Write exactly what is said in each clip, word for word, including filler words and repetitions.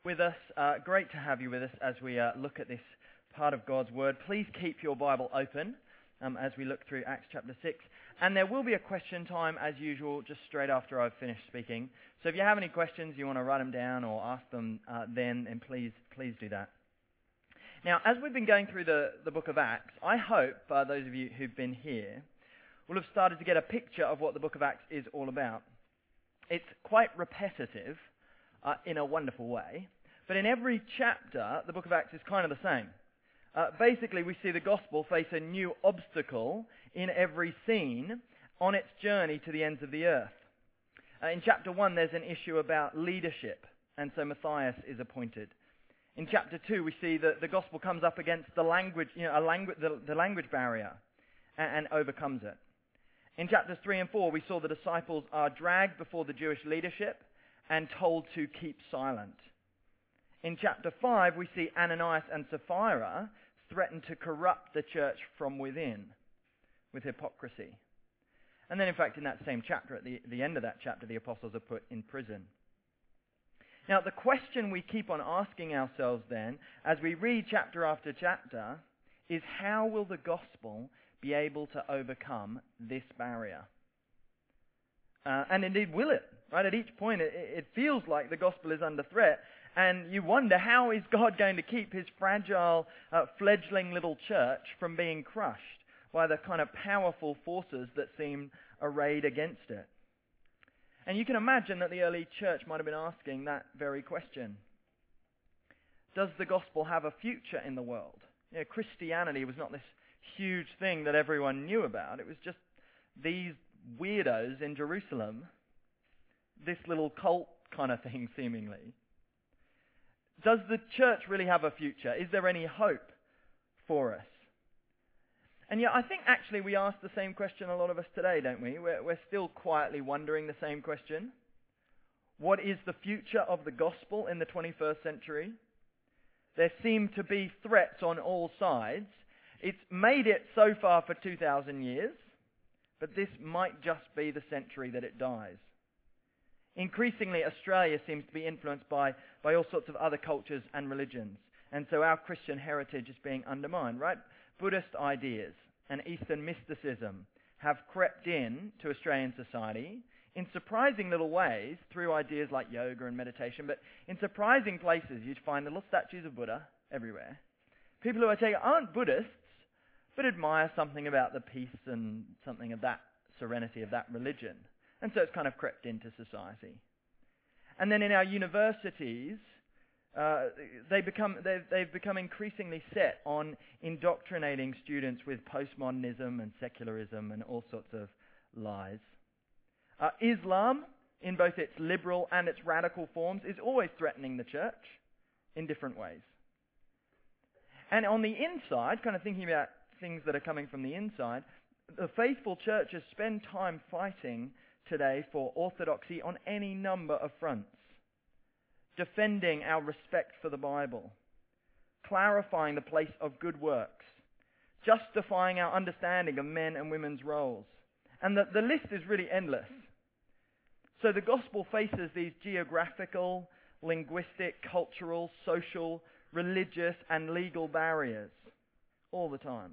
with us. Uh, great to have you with us as we uh, look at this part of God's Word. Please keep your Bible open um, as we look through Acts chapter six. And there will be a question time, as usual, just straight after I've finished speaking. So if you have any questions, you want to write them down or ask them uh, then, then please, please do that. Now, as we've been going through the, the book of Acts, I hope uh, those of you who've been here will have started to get a picture of what the book of Acts is all about. It's quite repetitive uh, in a wonderful way, but in every chapter, the book of Acts is kind of the same. Uh, basically, we see the gospel face a new obstacle in every scene on its journey to the ends of the earth. Uh, in chapter one, there's an issue about leadership, and so Matthias is appointed. In chapter two, we see that the gospel comes up against the language, you know, a langu- the, the language barrier, and, and overcomes it. In chapters three and four, we saw the disciples are dragged before the Jewish leadership and told to keep silent. In chapter five, we see Ananias and Sapphira threaten to corrupt the church from within with hypocrisy. And then, in fact, in that same chapter, at the, the end of that chapter, the apostles are put in prison. Now, the question we keep on asking ourselves then, as we read chapter after chapter, is how will the gospel be able to overcome this barrier? Uh, and indeed, will it? Right? At each point, it, it feels like the gospel is under threat, and you wonder, how is God going to keep his fragile, uh, fledgling little church from being crushed by the kind of powerful forces that seem arrayed against it? And you can imagine that the early church might have been asking that very question. Does the gospel have a future in the world? You know, Christianity was not this huge thing that everyone knew about. It was just these weirdos in Jerusalem, this little cult kind of thing, seemingly. Does the church really have a future? Is there any hope for us? And yet, I think actually we ask the same question, a lot of us today, don't we? We're, we're still quietly wondering the same question. What is the future of the gospel in the twenty-first century? There seem to be threats on all sides. It's made it so far for two thousand years, but this might just be the century that it dies. Increasingly, Australia seems to be influenced by, by all sorts of other cultures and religions, and so our Christian heritage is being undermined, right? Buddhist ideas and Eastern mysticism have crept in to Australian society in surprising little ways through ideas like yoga and meditation, but in surprising places you'd find little statues of Buddha everywhere. People who I take aren't Buddhists, but admire something about the peace and something of that serenity of that religion. And so it's kind of crept into society. And then in our universities, uh, they become, they've, they've become increasingly set on indoctrinating students with postmodernism and secularism and all sorts of lies. Uh, Islam, in both its liberal and its radical forms, is always threatening the church in different ways. And on the inside, kind of thinking about things that are coming from the inside, the faithful churches spend time fighting today for orthodoxy on any number of fronts, defending our respect for the Bible, clarifying the place of good works, justifying our understanding of men and women's roles. And the, the list is really endless. So the gospel faces these geographical, linguistic, cultural, social, religious, and legal barriers all the time.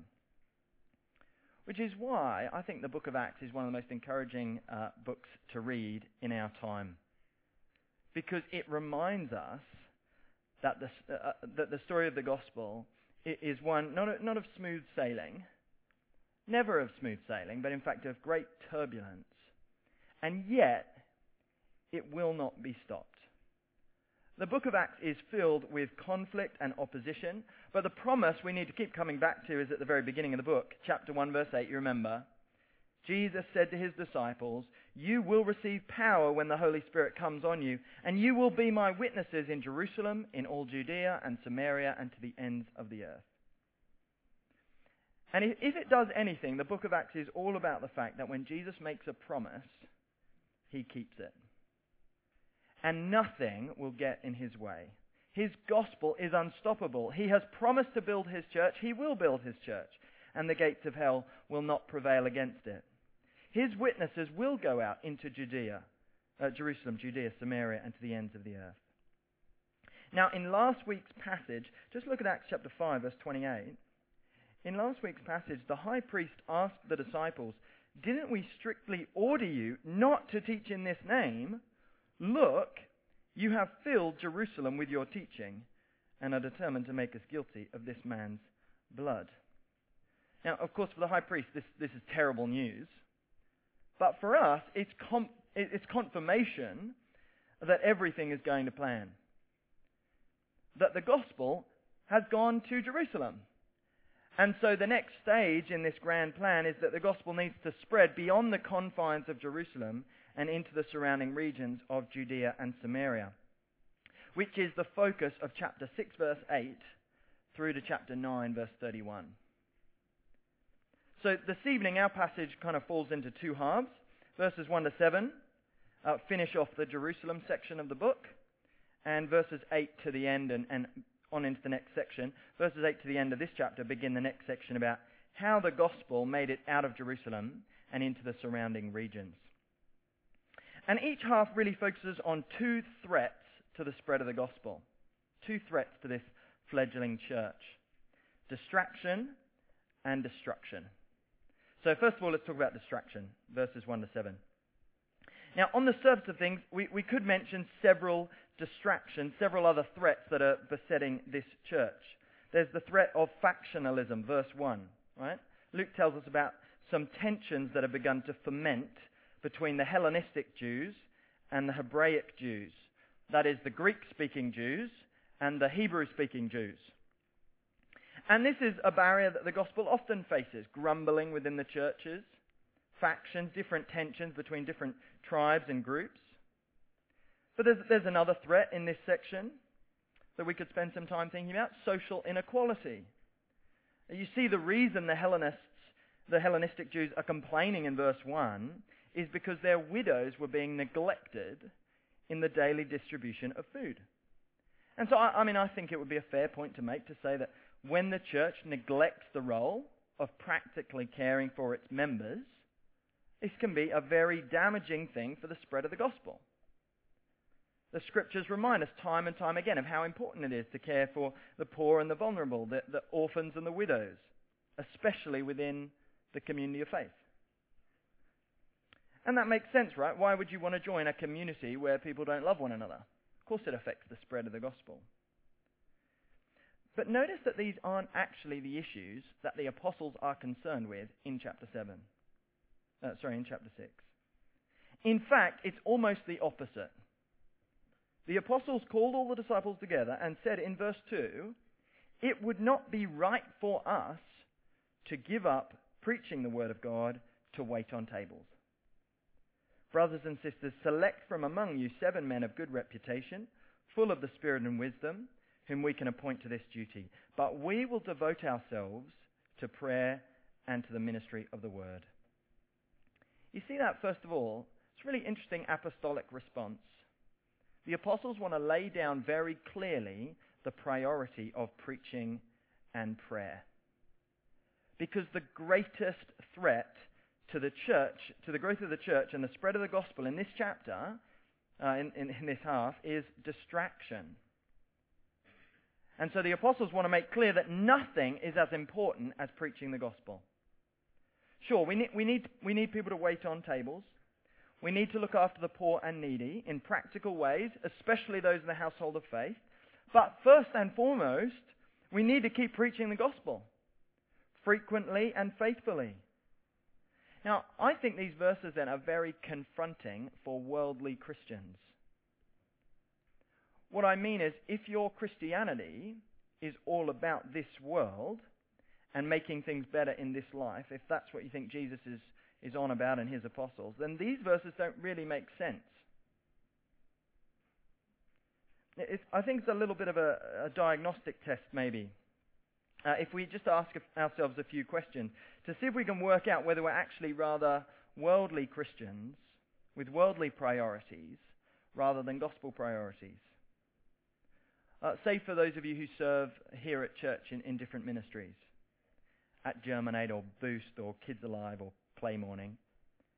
Which is why I think the book of Acts is one of the most encouraging uh, books to read in our time. Because it reminds us that the, uh, that the story of the gospel is one not of, not of smooth sailing, never of smooth sailing, but in fact of great turbulence. And yet, it will not be stopped. The book of Acts is filled with conflict and opposition, but the promise we need to keep coming back to is at the very beginning of the book, chapter one, verse eight, you remember. Jesus said to his disciples, "You will receive power when the Holy Spirit comes on you, and you will be my witnesses in Jerusalem, in all Judea and Samaria, and to the ends of the earth." And if it does anything, the book of Acts is all about the fact that when Jesus makes a promise, he keeps it. And nothing will get in his way. His gospel is unstoppable. He has promised to build his church. He will build his church. And the gates of hell will not prevail against it. His witnesses will go out into Judea, uh, Jerusalem, Judea, Samaria, and to the ends of the earth. Now, in last week's passage, just look at Acts chapter five, verse twenty-eight. In last week's passage, the high priest asked the disciples, "Didn't we strictly order you not to teach in this name? Look, you have filled Jerusalem with your teaching and are determined to make us guilty of this man's blood." Now, of course, for the high priest, this, this is terrible news. But for us, it's, com- it's confirmation that everything is going to plan. That the gospel has gone to Jerusalem. And so the next stage in this grand plan is that the gospel needs to spread beyond the confines of Jerusalem and into the surrounding regions of Judea and Samaria, which is the focus of chapter six, verse eight, through to chapter nine, verse thirty-one. So this evening our passage kind of falls into two halves. Verses one to seven uh, finish off the Jerusalem section of the book, and verses eight to the end and, and on into the next section. Verses eight to the end of this chapter begin the next section about how the gospel made it out of Jerusalem and into the surrounding regions. And each half really focuses on two threats to the spread of the gospel. Two threats to this fledgling church. Distraction and destruction. So first of all, let's talk about distraction, verses one to seven. Now, on the surface of things, we, we could mention several distractions, several other threats that are besetting this church. There's the threat of factionalism, verse one, right? Luke tells us about some tensions that have begun to ferment between the Hellenistic Jews and the Hebraic Jews. That is, the Greek-speaking Jews and the Hebrew-speaking Jews. And this is a barrier that the gospel often faces, grumbling within the churches, factions, different tensions between different tribes and groups. But there's, there's another threat in this section that we could spend some time thinking about, social inequality. You see, the reason the Hellenists, the Hellenistic Jews are complaining in verse one is because their widows were being neglected in the daily distribution of food. And so, I, I mean, I think it would be a fair point to make to say that when the church neglects the role of practically caring for its members, this can be a very damaging thing for the spread of the gospel. The scriptures remind us time and time again of how important it is to care for the poor and the vulnerable, the, the orphans and the widows, especially within the community of faith. And that makes sense, right? Why would you want to join a community where people don't love one another? Of course it affects the spread of the gospel. But notice that these aren't actually the issues that the apostles are concerned with in chapter seven. Uh, sorry, in chapter six. In fact, it's almost the opposite. The apostles called all the disciples together and said in verse two, "It would not be right for us to give up preaching the word of God to wait on tables. Brothers and sisters, select from among you seven men of good reputation, full of the Spirit and wisdom, whom we can appoint to this duty. But we will devote ourselves to prayer and to the ministry of the word." You see that, first of all, it's a really interesting apostolic response. The apostles want to lay down very clearly the priority of preaching and prayer. Because the greatest threat to the church, to the growth of the church and the spread of the gospel in this chapter, uh, in, in, in this half, is distraction. And so the apostles want to make clear that nothing is as important as preaching the gospel. Sure, we need, we need, we need people to wait on tables. We need to look after the poor and needy in practical ways, especially those in the household of faith. But first and foremost, we need to keep preaching the gospel frequently and faithfully. Now, I think these verses then are very confronting for worldly Christians. What I mean is, if your Christianity is all about this world and making things better in this life, if that's what you think Jesus is, is on about in his apostles, then these verses don't really make sense. It's, I think it's a little bit of a, a diagnostic test, maybe. Uh, if we just ask ourselves a few questions to see if we can work out whether we're actually rather worldly Christians with worldly priorities rather than gospel priorities. Uh, say for those of you who serve here at church in, in different ministries, at Germinate or Boost or Kids Alive or Play Morning,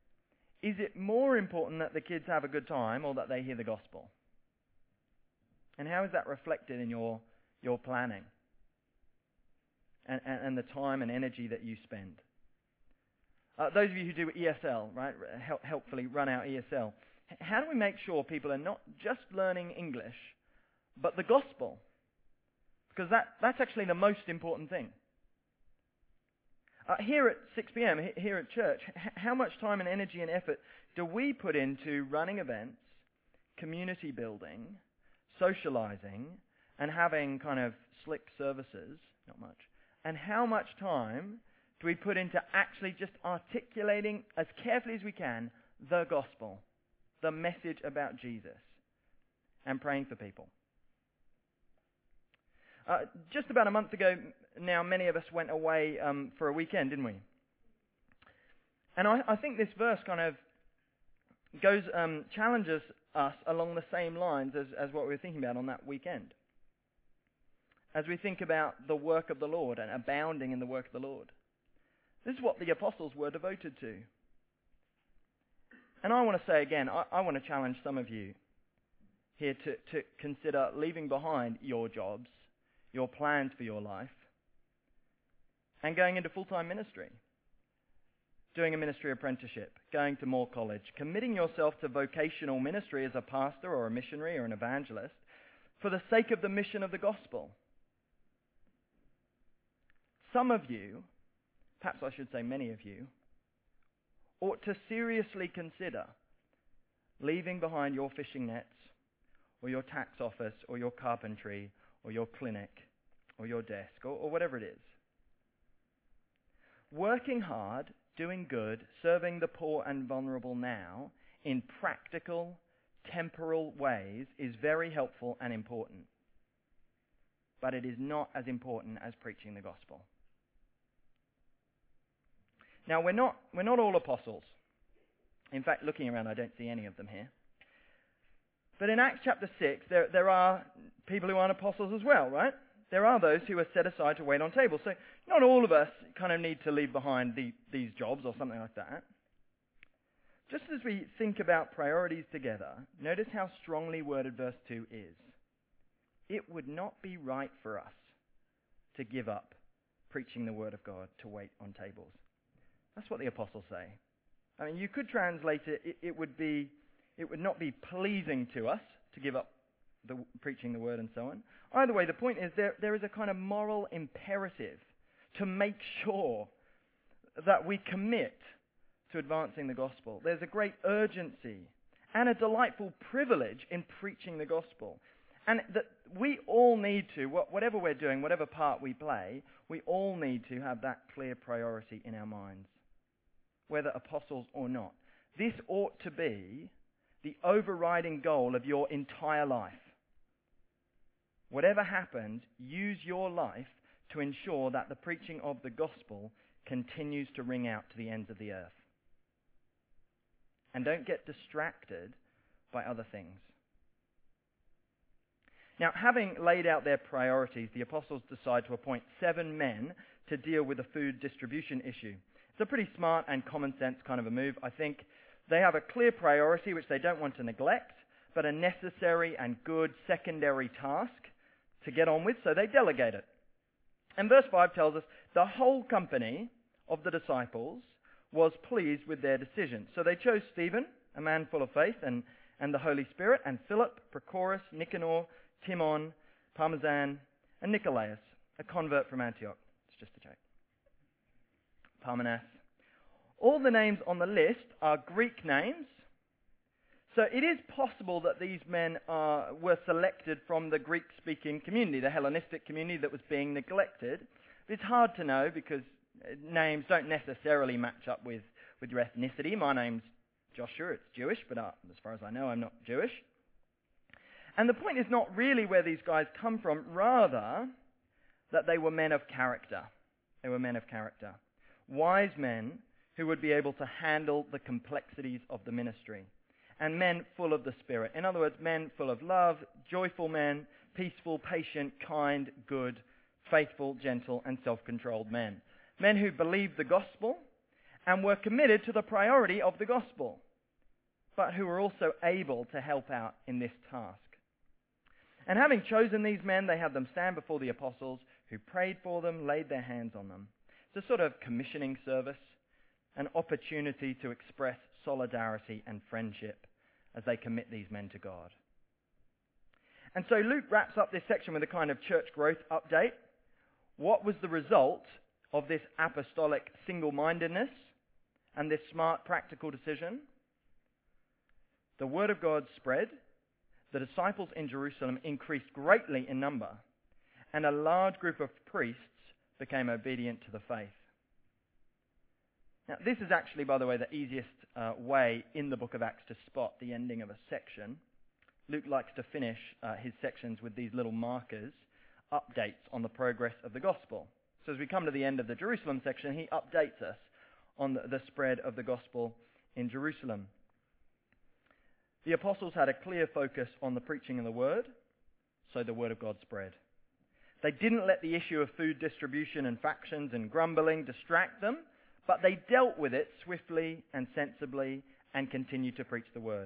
is it more important that the kids have a good time or that they hear the gospel? And how is that reflected in your, your planning and, and, and the time and energy that you spend? Uh, those of you who do E S L, right, help, helpfully run our E S L, how do we make sure people are not just learning English, but the gospel? Because that, that's actually the most important thing. Uh, here at six p.m., here at church, h- how much time and energy and effort do we put into running events, community building, socializing, and having kind of slick services? Not much. And how much time do we put into actually just articulating as carefully as we can the gospel, the message about Jesus, and praying for people? Uh, just about a month ago now, many of us went away um, for a weekend, didn't we? And I, I think this verse kind of goes um, challenges us along the same lines as, as what we were thinking about on that weekend. As we think about the work of the Lord and abounding in the work of the Lord. This is what the apostles were devoted to. And I want to say again, I, I want to challenge some of you here to, to consider leaving behind your jobs, your plans for your life, and going into full-time ministry, doing a ministry apprenticeship, going to more college, committing yourself to vocational ministry as a pastor or a missionary or an evangelist for the sake of the mission of the gospel. Some of you, perhaps I should say many of you, ought to seriously consider leaving behind your fishing nets or your tax office or your carpentry or your clinic, or your desk, or, or whatever it is. Working hard, doing good, serving the poor and vulnerable now, in practical, temporal ways, is very helpful and important. But it is not as important as preaching the gospel. Now, we're not, we're not all apostles. In fact, looking around, I don't see any of them here. But in Acts chapter six, there, there are people who aren't apostles as well, right? There are those who are set aside to wait on tables. So not all of us kind of need to leave behind the, these jobs or something like that. Just as we think about priorities together, notice how strongly worded verse two is. It would not be right for us to give up preaching the word of God to wait on tables. That's what the apostles say. I mean, you could translate it, it, it would be, it would not be pleasing to us to give up the preaching the word and so on. Either way, the point is there, there is a kind of moral imperative to make sure that we commit to advancing the gospel. There's a great urgency and a delightful privilege in preaching the gospel. And that we all need to, whatever we're doing, whatever part we play, we all need to have that clear priority in our minds, whether apostles or not. This ought to be the overriding goal of your entire life. Whatever happens, use your life to ensure that the preaching of the gospel continues to ring out to the ends of the earth. And don't get distracted by other things. Now, having laid out their priorities, the apostles decide to appoint seven men to deal with the food distribution issue. It's a pretty smart and common sense kind of a move. I think they have a clear priority which they don't want to neglect, but a necessary and good secondary task to get on with, so they delegate it. And verse five tells us the whole company of the disciples was pleased with their decision. So they chose Stephen, a man full of faith and, and the Holy Spirit, and Philip, Prochorus, Nicanor, Timon, Parmesan, and Nicolaus, a convert from Antioch. It's just a joke. Parmenas. All the names on the list are Greek names. So it is possible that these men are, were selected from the Greek-speaking community, the Hellenistic community that was being neglected. But it's hard to know because names don't necessarily match up with, with your ethnicity. My name's Joshua, it's Jewish, but uh, as far as I know, I'm not Jewish. And the point is not really where these guys come from, rather that they were men of character. They were men of character. Wise men who would be able to handle the complexities of the ministry. And men full of the Spirit. In other words, men full of love, joyful men, peaceful, patient, kind, good, faithful, gentle, and self-controlled men. Men who believed the gospel and were committed to the priority of the gospel, but who were also able to help out in this task. And having chosen these men, they had them stand before the apostles, who prayed for them, laid their hands on them. It's a sort of commissioning service, an opportunity to express solidarity and friendship as they commit these men to God. And so Luke wraps up this section with a kind of church growth update. What was the result of this apostolic single-mindedness and this smart practical decision? The word of God spread, the disciples in Jerusalem increased greatly in number, and a large group of priests became obedient to the faith. Now, this is actually, by the way, the easiest uh, way in the book of Acts to spot the ending of a section. Luke likes to finish uh, his sections with these little markers, updates on the progress of the gospel. So as we come to the end of the Jerusalem section, he updates us on the, the spread of the gospel in Jerusalem. The apostles had a clear focus on the preaching of the word, so the word of God spread. They didn't let the issue of food distribution and factions and grumbling distract them, but they dealt with it swiftly and sensibly and continued to preach the word.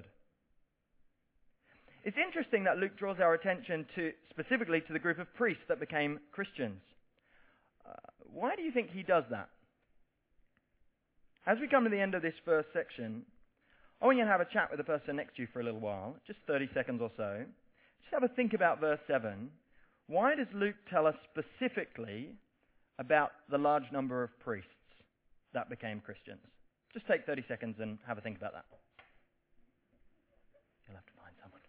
It's interesting that Luke draws our attention to specifically to the group of priests that became Christians. Uh, why do you think he does that? As we come to the end of this first section, I want you to have a chat with the person next to you for a little while, just thirty seconds or so. Just have a think about verse seven. Why does Luke tell us specifically about the large number of priests that became Christians? Just take thirty seconds and have a think about that. You'll have to find someone.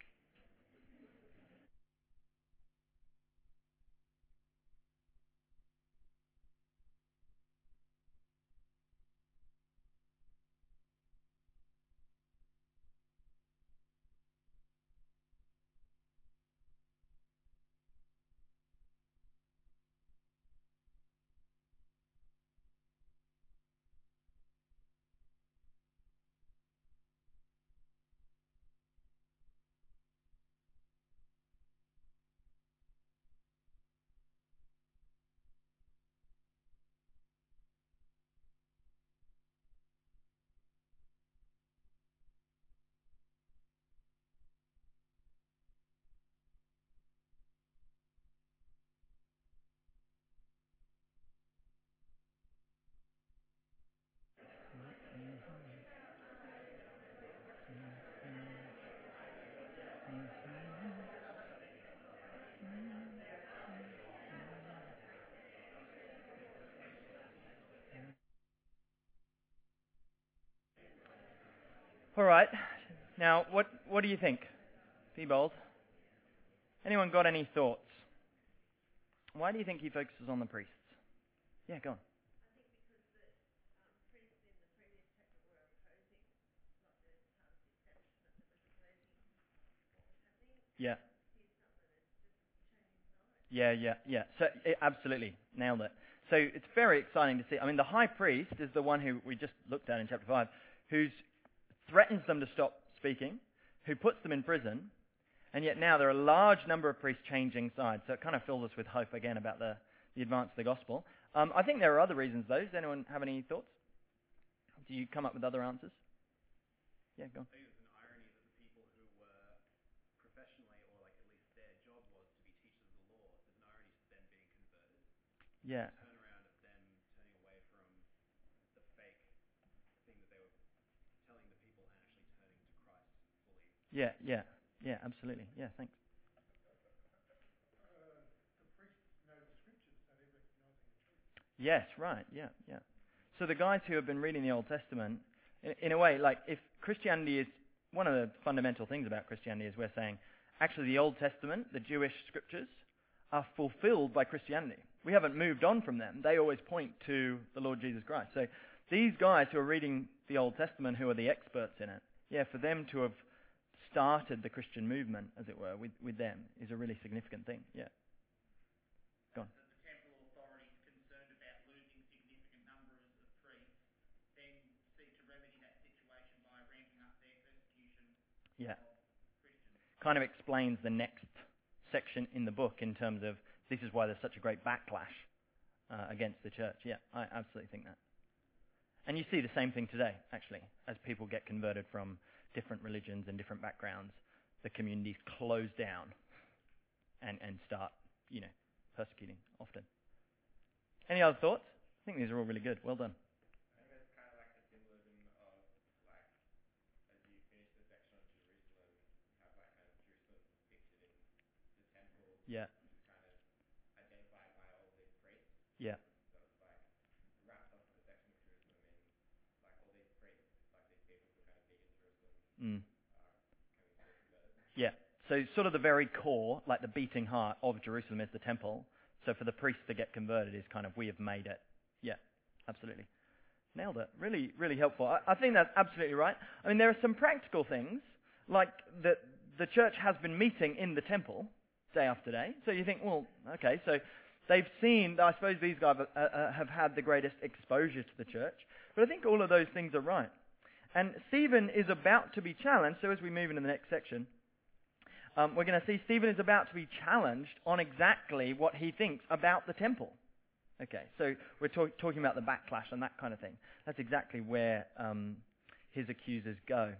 All right. Now, what what do you think? Be bold. Anyone got any thoughts? Why do you think he focuses on the priests? Yeah, go on. Yeah. Yeah, yeah, yeah. So it, absolutely nailed it. So it's very exciting to see. I mean, the high priest is the one who we just looked at in chapter five, who threatens them to stop speaking, who puts them in prison, and yet now there are a large number of priests changing sides. So it kind of fills us with hope again about the, the advance of the gospel. Um, I think there are other reasons, though. Does anyone have any thoughts? Do you come up with other answers? Yeah, go on. I think it's an irony that the people who were professionally, or like at least their job was to be teachers of the law, there's an irony to them being converted. Yeah. Turn around at them turning away from the fake thing that they were telling the people and actually turning to Christ fully. Yeah, yeah, yeah, absolutely. Yeah, thanks. Uh, the priests know the scriptures, so they're recognising the truth. Yes, right, yeah, yeah. So the guys who have been reading the Old Testament, in, in a way, like if Christianity is, one of the fundamental things about Christianity is we're saying, actually the Old Testament, the Jewish scriptures, are fulfilled by Christianity. We haven't moved on from them. They always point to the Lord Jesus Christ. So these guys who are reading the Old Testament, who are the experts in it, yeah, for them to have started the Christian movement, as it were, with, with them is a really significant thing, yeah. Go on. The temple authorities concerned about losing significant numbers of priests then seek to remedy that situation by ramping up their persecution Yeah. of Christians. Kind of explains the next section in the book in terms of this is why there's such a great backlash uh, against the church. Yeah, I absolutely think that. And you see the same thing today, actually, as people get converted from different religions and different backgrounds. The communities close down and, and start, you know, persecuting often. Any other thoughts? I think these are all really good. Well done. I think that's kind of like the symbolism of, like, as you finish the section on Jerusalem, you have like kind of Jerusalem depicted in the temple, Yeah. which is kind of identified by all these priests. Yeah. So it's like wraps up the section of Jerusalem in like all these priests, like these people who kind of big in Jerusalem, Mm. are coming to get converted. Yeah. So sort of the very core, like the beating heart of Jerusalem is the temple. So for the priests to get converted is kind of, we have made it. Yeah, absolutely. Nailed it. Really, really helpful. I, I think that's absolutely right. I mean, there are some practical things, like that the church has been meeting in the temple day after day. So you think, well, okay, so they've seen, I suppose these guys uh, uh, have had the greatest exposure to the church. But I think all of those things are right. And Stephen is about to be challenged, so as we move into the next section, Um, we're going to see Stephen is about to be challenged on exactly what he thinks about the temple. Okay, so we're talk- talking about the backlash and that kind of thing. That's exactly where um, his accusers go.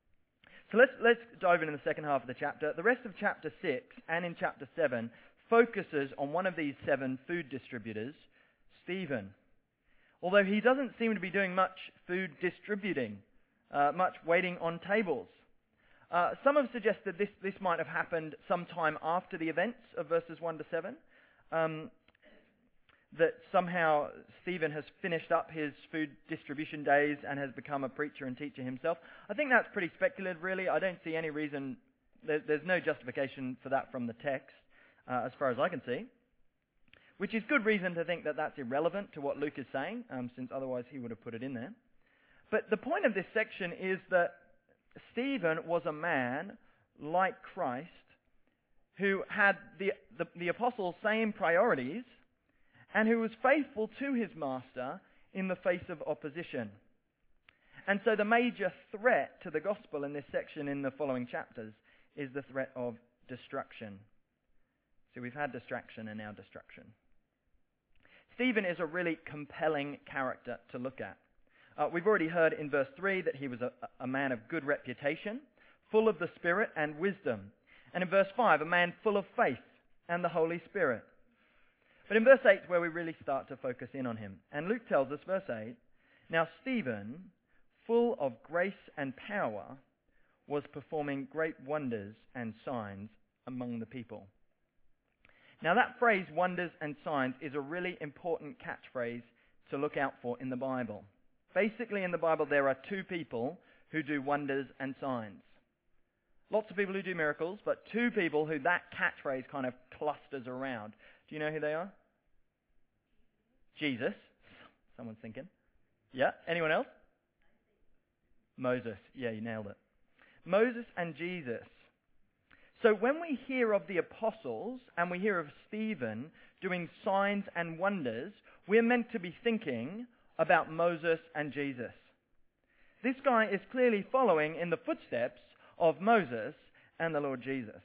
So let's let's dive into the second half of the chapter. The rest of chapter six and in chapter seven focuses on one of these seven food distributors, Stephen. Although he doesn't seem to be doing much food distributing, uh, much waiting on tables. Uh, some have suggested this, this might have happened sometime after the events of verses one to seven, um, that somehow Stephen has finished up his food distribution days and has become a preacher and teacher himself. I think that's pretty speculative, really. I don't see any reason, there, there's no justification for that from the text, uh, as far as I can see, which is good reason to think that that's irrelevant to what Luke is saying, um, since otherwise he would have put it in there. But the point of this section is that Stephen was a man like Christ who had the, the, the apostles' same priorities and who was faithful to his master in the face of opposition. And so the major threat to the gospel in this section in the following chapters is the threat of destruction. So we've had distraction and now destruction. Stephen is a really compelling character to look at. Uh, we've already heard in verse three that he was a, a man of good reputation, full of the Spirit and wisdom. And in verse five, a man full of faith and the Holy Spirit. But in verse eight is where we really start to focus in on him. And Luke tells us, verse eight, "Now Stephen, full of grace and power, was performing great wonders and signs among the people." Now that phrase, wonders and signs, is a really important catchphrase to look out for in the Bible. Basically, in the Bible, there are two people who do wonders and signs. Lots of people who do miracles, but two people who that catchphrase kind of clusters around. Do you know who they are? Jesus. Someone's thinking. Yeah. Anyone else? Moses. Yeah, you nailed it. Moses and Jesus. So when we hear of the apostles and we hear of Stephen doing signs and wonders, we're meant to be thinking about Moses and Jesus. This guy is clearly following in the footsteps of Moses and the Lord Jesus.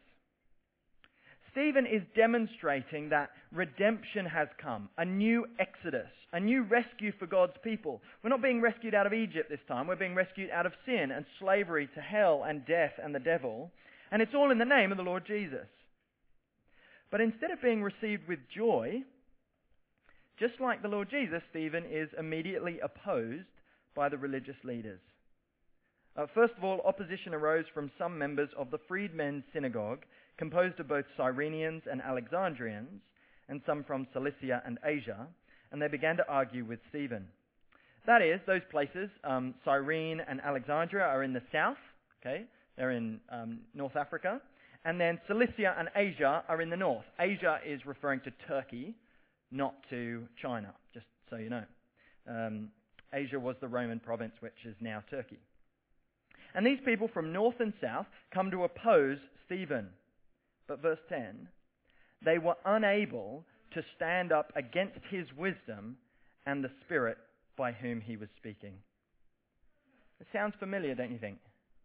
Stephen is demonstrating that redemption has come, a new exodus, a new rescue for God's people. We're not being rescued out of Egypt this time, we're being rescued out of sin and slavery to hell and death and the devil, and it's all in the name of the Lord Jesus. But instead of being received with joy, just like the Lord Jesus, Stephen is immediately opposed by the religious leaders. Uh, first of all, opposition arose from some members of the freedmen's synagogue, composed of both Cyrenians and Alexandrians, and some from Cilicia and Asia, and they began to argue with Stephen. That is, those places, um, Cyrene and Alexandria, are in the south, okay, they're in um, North Africa, and then Cilicia and Asia are in the north. Asia is referring to Turkey, not to China, just so you know. Um, Asia was the Roman province, which is now Turkey. And these people from north and south come to oppose Stephen. But verse ten, they were unable to stand up against his wisdom and the Spirit by whom he was speaking. It sounds familiar, don't you think?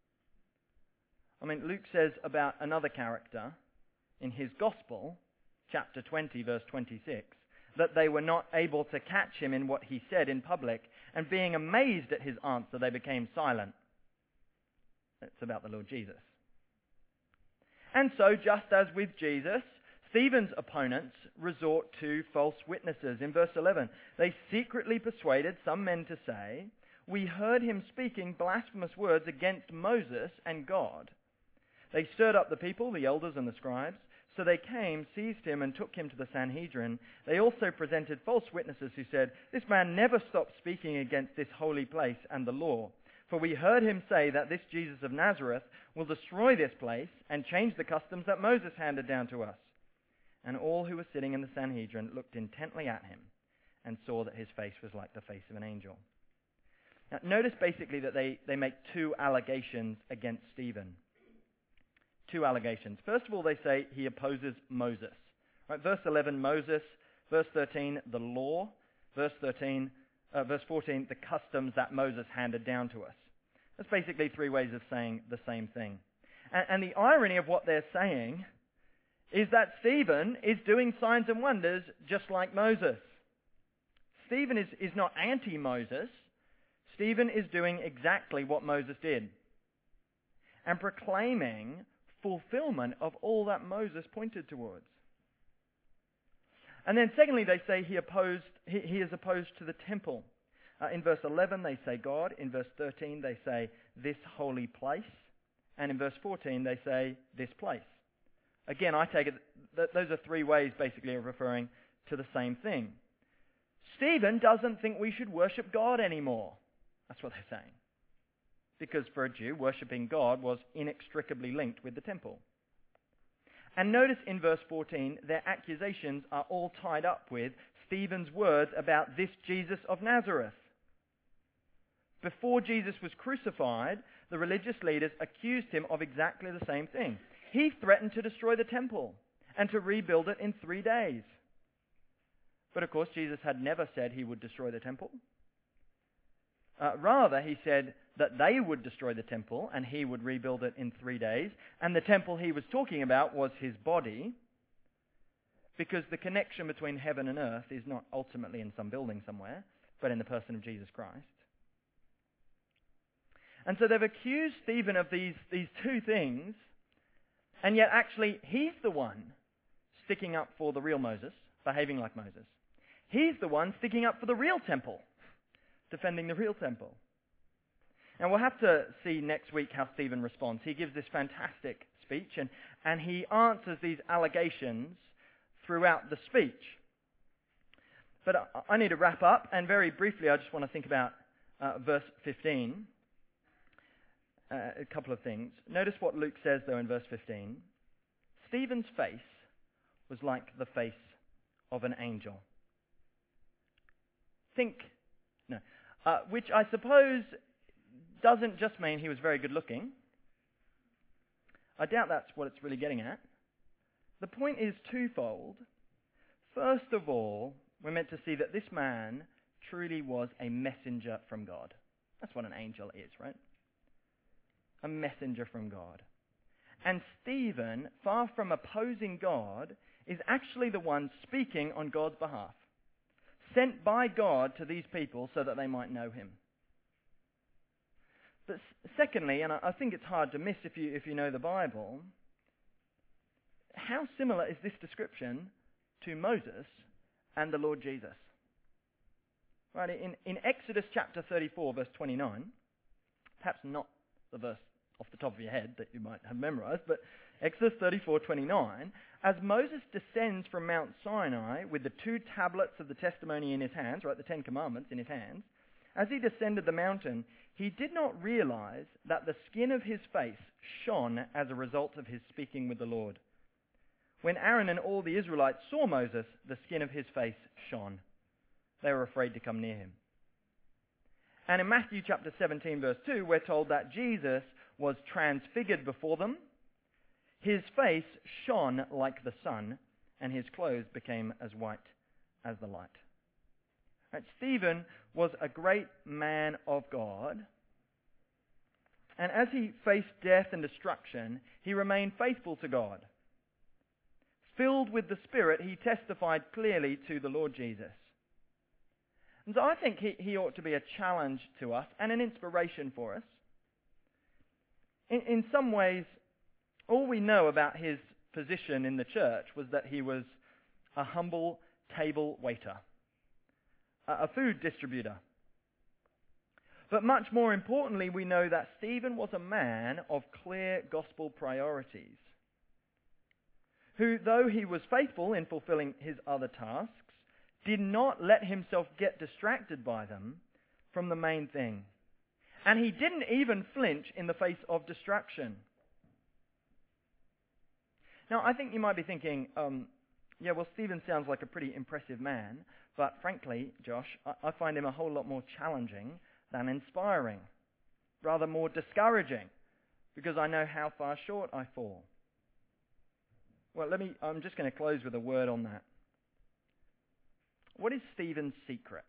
I mean, Luke says about another character in his Gospel, chapter twenty, verse twenty-six, that they were not able to catch him in what he said in public, and being amazed at his answer, they became silent. It's about the Lord Jesus. And so, just as with Jesus, Stephen's opponents resort to false witnesses. In verse eleven, they secretly persuaded some men to say, "We heard him speaking blasphemous words against Moses and God." They stirred up the people, the elders and the scribes. So they came, seized him, and took him to the Sanhedrin. They also presented false witnesses who said, "This man never stopped speaking against this holy place and the law. For we heard him say that this Jesus of Nazareth will destroy this place and change the customs that Moses handed down to us." And all who were sitting in the Sanhedrin looked intently at him and saw that his face was like the face of an angel. Now, notice basically that they, they make two allegations against Stephen. Two allegations. First of all, they say he opposes Moses. Right, verse eleven, Moses. Verse thirteen, the law. Verse thirteen, uh, verse fourteen, the customs that Moses handed down to us. That's basically three ways of saying the same thing. And, and the irony of what they're saying is that Stephen is doing signs and wonders just like Moses. Stephen is, is not anti-Moses. Stephen is doing exactly what Moses did and proclaiming fulfillment of all that Moses pointed towards. And then secondly, they say he opposed he, he is opposed to the temple. Uh, in verse eleven, they say God. In verse thirteen, they say this holy place. And in verse fourteen, they say this place. Again, I take it that those are three ways basically of referring to the same thing. Stephen doesn't think we should worship God anymore. That's what they're saying. Because for a Jew, worshipping God was inextricably linked with the temple. And notice in verse fourteen, their accusations are all tied up with Stephen's words about this Jesus of Nazareth. Before Jesus was crucified, the religious leaders accused him of exactly the same thing. He threatened to destroy the temple and to rebuild it in three days. But of course, Jesus had never said he would destroy the temple. Uh, rather, he said that they would destroy the temple and he would rebuild it in three days. And the temple he was talking about was his body, because the connection between heaven and earth is not ultimately in some building somewhere, but in the person of Jesus Christ. And so they've accused Stephen of these, these two things, and yet actually he's the one sticking up for the real Moses, behaving like Moses. He's the one sticking up for the real temple, defending the real temple. And we'll have to see next week how Stephen responds. He gives this fantastic speech, and, and he answers these allegations throughout the speech. But I, I need to wrap up, and very briefly I just want to think about uh, verse fifteen. Uh, a couple of things. Notice what Luke says, though, in verse fifteen. Stephen's face was like the face of an angel. Think, no, uh, which I suppose doesn't just mean he was very good looking. I doubt that's what it's really getting at. The point is twofold. First of all, we're meant to see that this man truly was a messenger from God. That's what an angel is, right? A messenger from God. And Stephen, far from opposing God, is actually the one speaking on God's behalf, sent by God to these people so that they might know him. But secondly, and I think it's hard to miss if you if you know the Bible, how similar is this description to Moses and the Lord Jesus? Right, in, in Exodus chapter thirty-four, verse twenty-nine, perhaps not the verse off the top of your head that you might have memorized, but Exodus thirty-four twenty-nine, as Moses descends from Mount Sinai with the two tablets of the testimony in his hands, right, the Ten Commandments in his hands, as he descended the mountain, he did not realize that the skin of his face shone as a result of his speaking with the Lord. When Aaron and all the Israelites saw Moses, the skin of his face shone. They were afraid to come near him. And in Matthew chapter seventeen, verse two, we're told that Jesus was transfigured before them. His face shone like the sun, and his clothes became as white as the light. Right, Stephen was a great man of God, and as he faced death and destruction, he remained faithful to God. Filled with the Spirit, he testified clearly to the Lord Jesus. And so I think he, he ought to be a challenge to us and an inspiration for us. In, in some ways, all we know about his position in the church was that he was a humble table waiter, a food distributor. But much more importantly, we know that Stephen was a man of clear gospel priorities, who, though he was faithful in fulfilling his other tasks, did not let himself get distracted by them from the main thing. And he didn't even flinch in the face of destruction. Now, I think you might be thinking, um, yeah, well, Stephen sounds like a pretty impressive man, but frankly, Josh, I, I find him a whole lot more challenging than inspiring, rather more discouraging, because I know how far short I fall. Well, let me, I'm just going to close with a word on that. What is Stephen's secret?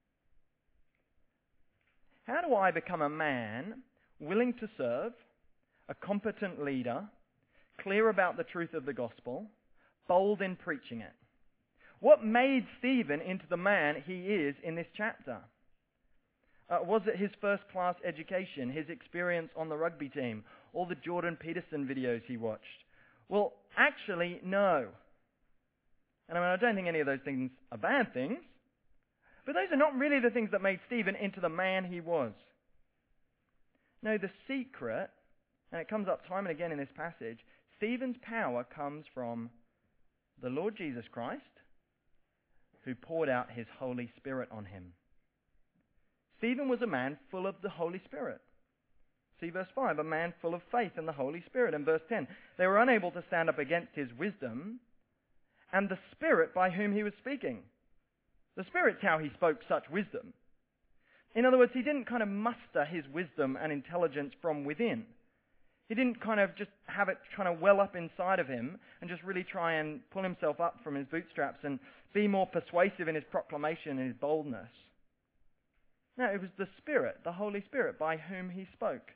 How do I become a man willing to serve, a competent leader, clear about the truth of the gospel, bold in preaching it? What made Stephen into the man he is in this chapter? Uh, was it his first-class education, his experience on the rugby team, all the Jordan Peterson videos he watched? Well, actually, no. And I mean, I don't think any of those things are bad things, but those are not really the things that made Stephen into the man he was. No, the secret, and it comes up time and again in this passage, Stephen's power comes from the Lord Jesus Christ, who poured out his Holy Spirit on him. Stephen was a man full of the Holy Spirit. See verse five, a man full of faith in the Holy Spirit. And verse ten, they were unable to stand up against his wisdom and the Spirit by whom he was speaking. The Spirit's how he spoke such wisdom. In other words, he didn't kind of muster his wisdom and intelligence from within. He didn't kind of just have it trying to well up inside of him and just really try and pull himself up from his bootstraps and be more persuasive in his proclamation and his boldness. No, it was the Spirit, the Holy Spirit, by whom he spoke.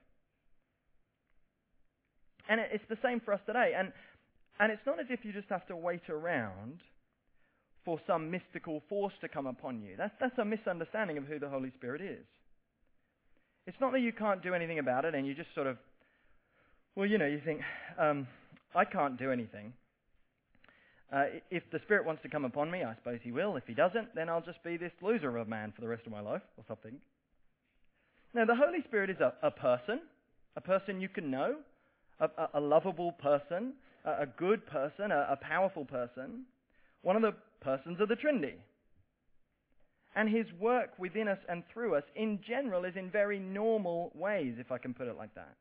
And it's the same for us today. And, and it's not as if you just have to wait around for some mystical force to come upon you. That's, that's a misunderstanding of who the Holy Spirit is. It's not that you can't do anything about it and you just sort of, well, you know, you think, um, I can't do anything. Uh, if the Spirit wants to come upon me, I suppose he will. If he doesn't, then I'll just be this loser of a man for the rest of my life or something. Now, the Holy Spirit is a, a person, a person you can know, a, a, a lovable person, a, a good person, a, a powerful person, one of the persons of the Trinity. And his work within us and through us, in general, is in very normal ways, if I can put it like that.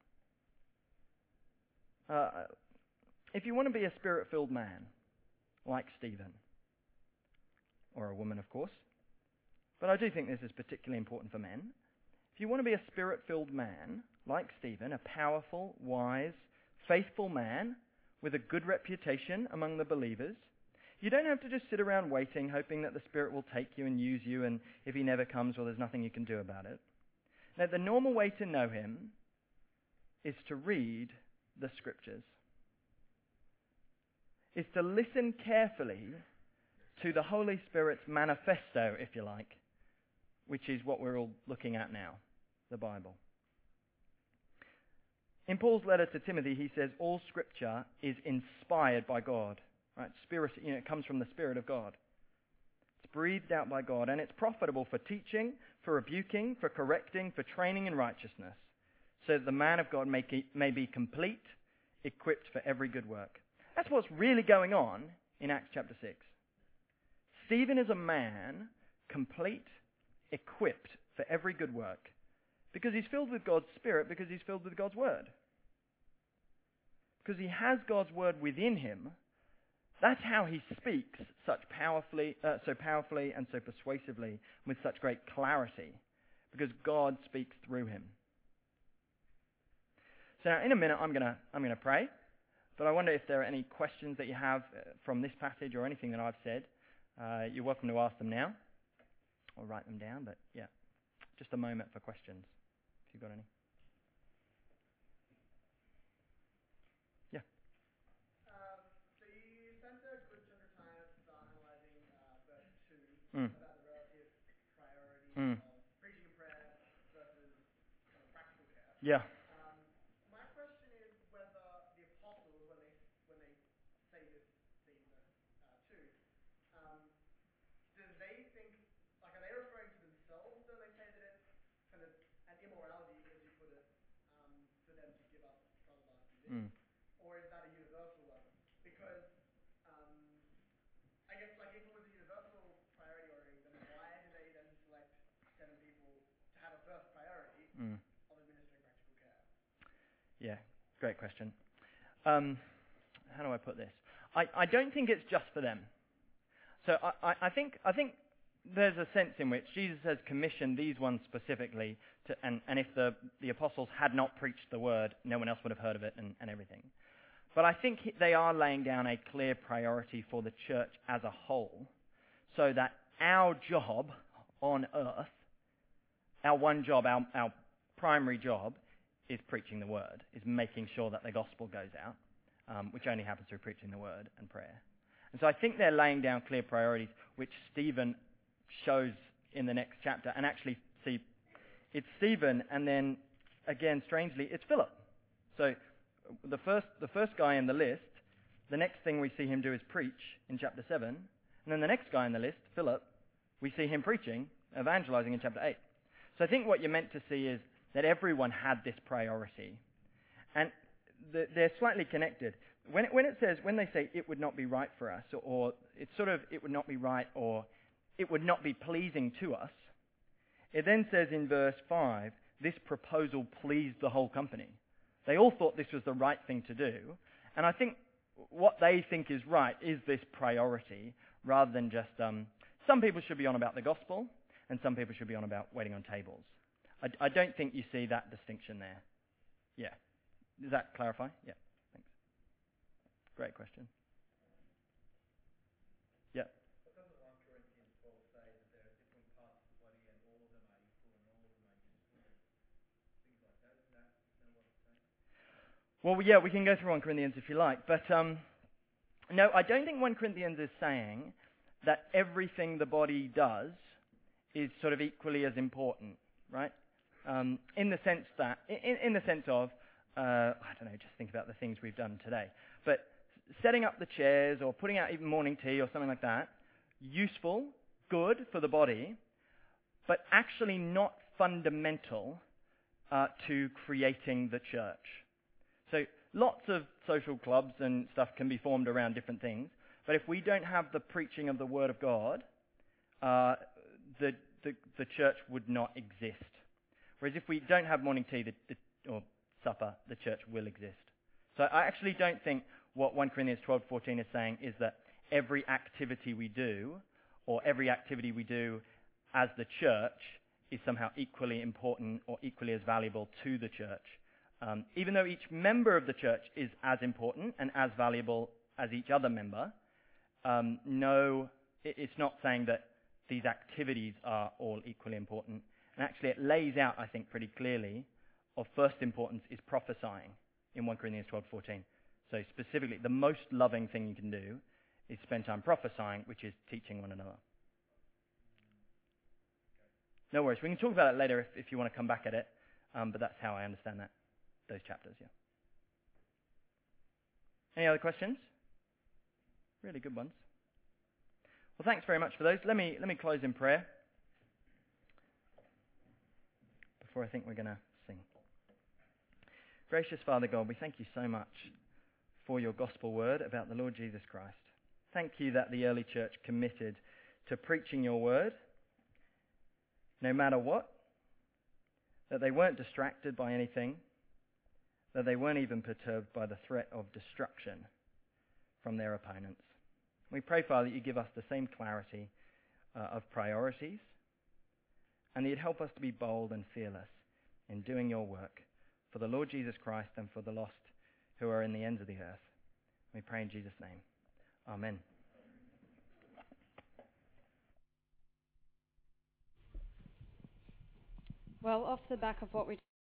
Uh, if you want to be a Spirit-filled man, like Stephen, or a woman, of course, but I do think this is particularly important for men. If you want to be a Spirit-filled man, like Stephen, a powerful, wise, faithful man with a good reputation among the believers, you don't have to just sit around waiting, hoping that the Spirit will take you and use you, and if he never comes, well, there's nothing you can do about it. Now, the normal way to know him is to read the Scriptures. Is to listen carefully to the Holy Spirit's manifesto, if you like, which is what we're all looking at now, the Bible. In Paul's letter to Timothy, he says all Scripture is inspired by God. Right? Spirit, you know, it comes from the Spirit of God. It's breathed out by God, and it's profitable for teaching, for rebuking, for correcting, for training in righteousness, so that the man of God may, keep, may be complete, equipped for every good work. That's what's really going on in Acts chapter six. Stephen is a man complete, equipped for every good work, because he's filled with God's Spirit, because he's filled with God's Word. Because he has God's Word within him, that's how he speaks such powerfully, uh, so powerfully and so persuasively, with such great clarity, because God speaks through him. So now, in a minute, I'm gonna I'm gonna pray. But I wonder if there are any questions that you have from this passage or anything that I've said. Uh, you're welcome to ask them now or write them down. But yeah, just a moment for questions, if you've got any. Yeah. Um, so you spent a good chunk of time analysing uh, verse two Mm. about the relative priority Mm. of preaching and prayer versus kind of practical care. Yeah. Um, my question is whether the apostles, when they when they Yeah, great question. Um, how do I put this? I, I don't think it's just for them. So I, I, I think I think there's a sense in which Jesus has commissioned these ones specifically, to, and, and if the, the apostles had not preached the word, no one else would have heard of it and, and everything. But I think they are laying down a clear priority for the church as a whole, so that our job on earth, our one job, our, our primary job, is preaching the word, is making sure that the gospel goes out, um, which only happens through preaching the word and prayer. And so I think they're laying down clear priorities, which Stephen shows in the next chapter. And actually, see, it's Stephen, and then, again, strangely, it's Philip. So the first, the first guy in the list, the next thing we see him do is preach in chapter seven. And then the next guy in the list, Philip, we see him preaching, evangelizing in chapter eight. So I think what you're meant to see is that everyone had this priority. And the, they're slightly connected. When it, when it says, when they say it would not be right for us, or, or it's sort of it would not be right, or it would not be pleasing to us, it then says in verse five, this proposal pleased the whole company. They all thought this was the right thing to do. And I think what they think is right is this priority, rather than just, um, some people should be on about the gospel, and some people should be on about waiting on tables. I, I don't think you see that distinction there. Yeah. Does that clarify? Yeah. Thanks. Great question. Yeah. But doesn't First Corinthians twelve say that there are different parts of the body and all of them are equal and all of them are useful? Things like that. Isn't that, isn't that what it's saying? Well, yeah, we can go through First Corinthians if you like. But um, no, I don't think First Corinthians is saying that everything the body does is sort of equally as important, right? Um, in the sense that, in, in the sense of, uh, I don't know, just think about the things we've done today. But setting up the chairs or putting out even morning tea or something like that, useful, good for the body, but actually not fundamental uh, to creating the church. So lots of social clubs and stuff can be formed around different things, but if we don't have the preaching of the Word of God, uh, the, the the church would not exist. Whereas if we don't have morning tea the, the, or supper, the church will exist. So I actually don't think what First Corinthians twelve fourteen is saying is that every activity we do, or every activity we do as the church, is somehow equally important or equally as valuable to the church. Um, even though each member of the church is as important and as valuable as each other member, um, no, it, it's not saying that these activities are all equally important. And actually it lays out, I think, pretty clearly, of first importance is prophesying in First Corinthians twelve fourteen. So specifically, the most loving thing you can do is spend time prophesying, which is teaching one another. No worries. We can talk about it later if, if you want to come back at it. Um, but that's how I understand that, those chapters, yeah. Any other questions? Really good ones. Well, thanks very much for those. Let me let me close in prayer before I think we're going to sing. Gracious Father God, we thank you so much for your gospel word about the Lord Jesus Christ. Thank you that the early church committed to preaching your word, no matter what, that they weren't distracted by anything, that they weren't even perturbed by the threat of destruction from their opponents. We pray, Father, that you give us the same clarity uh, of priorities, and that you'd help us to be bold and fearless in doing your work for the Lord Jesus Christ and for the lost who are in the ends of the earth. We pray in Jesus' name. Amen. Well, off the back of what we